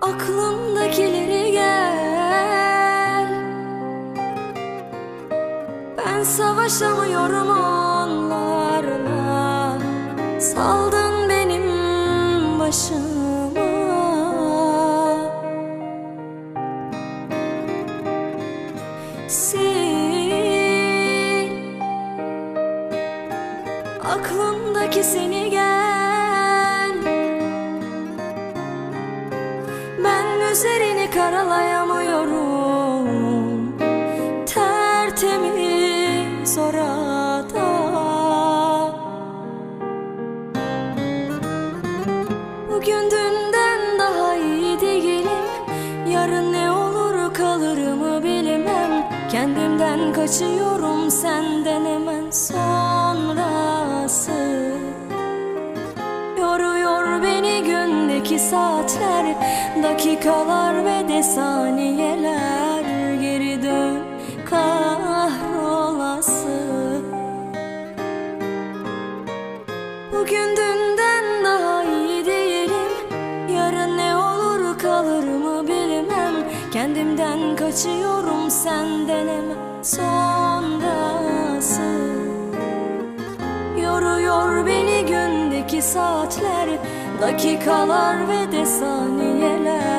aklımdakileri gel. Ben savaşamıyorum onlarla, saldın benim başıma. Sil aklımdaki seni gel. Ben üzerini karalayamıyorum, tertemiz orada. Bugün dünden daha iyi değilim, yarın ne olur kalırımı bilmem. Kendimden kaçıyorum, senden hemen sonrası. Yoruyor beni gündeki saatler, dakikalar ve de saniyeler. Geri dön kahrolası. Bugün dünden daha iyi değilim, yarın ne olur kalırımı bilmem. Kendimden kaçıyorum, senden hemen sonrası. Yoruyor beni gündeki saatler, dakikalar ve de saniyeler.